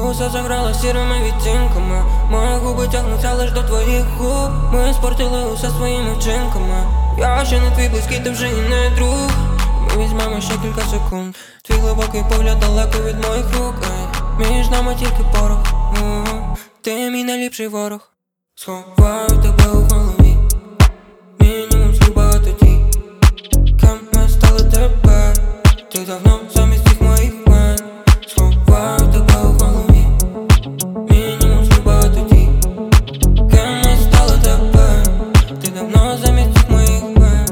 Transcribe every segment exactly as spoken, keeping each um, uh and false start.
Усе заграла сірими відтінками. Мої губи тягнуться лиш до твоїх губ. Ми спортили усе своїми вчинками. Я ще не твій близький, ти вже і не друг. Ми візьмемо ще кілька секунд. Твій глибокий погляд далеко від моїх рук. Ей, між нами тільки порох. О-о-о. Ти мій найліпший ворог. Сховаю тебе у голові. Мінімум слів багато дій. Ким ми стали тепер? Ти давно замість всіх моїх мен. Сховаю тебе у голові. Мінімум слів багато дій. Ким ми стали тепер? Ти давно замість всіх моїх мен.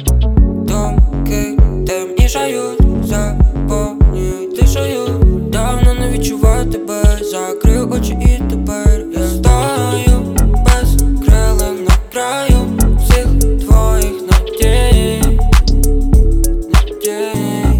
Думки темнішають, заповнюють тишею. Давно не відчуваю тебе. Закрив очі і тепер я стою без крилем на краю всіх твоїх надій, надій.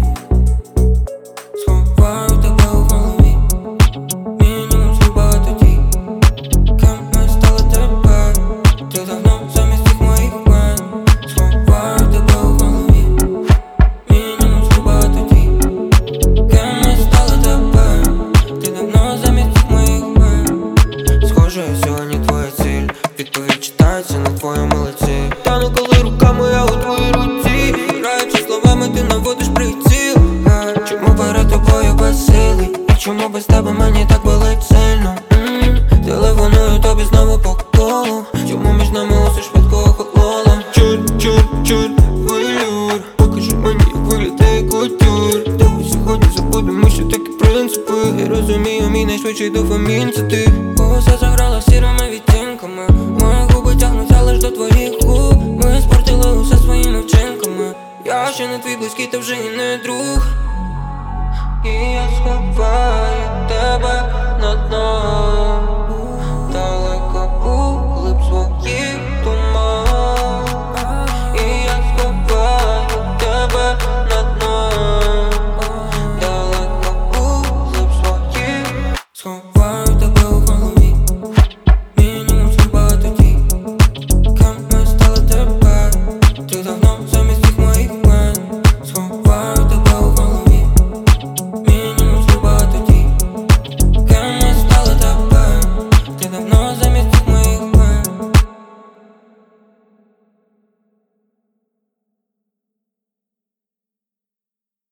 Сховаю тебе у голові. Мінімум слів багато дій. Ким ми стали тепер? Ти давно замість всіх моїх мен. Сховаю тебе у голові. Мінімум слів багато дій. Ким ми стали тепер? Ти давно замість всіх моїх мен. Схоже, сьогодні твоя ціль. Відповідь читається на твоєму лиці. Та ну коли рука моя у твоїй руці. Граючи словами, ти наводиш приціл. Чому перед тобою безсилий? І чому без тебе мені так болить сильно? М-м-м. Телефоную тобі знову по колу. Чому між нами усе швидко охололо? Чур, чур, чур, вилюр. Покажи мені, як виглядає кутюр. Давай сьогодні забудемо, що такі принципи. Я розумію, мій найшвидший дофамін це ти. Усе заграла сірими відтінками. Мої губи тягнуться лиш до твоїх губ. Ми спортили усе своїми вчинками. Я ще не твій близький, ти вже і не друг. І я сховаю тебе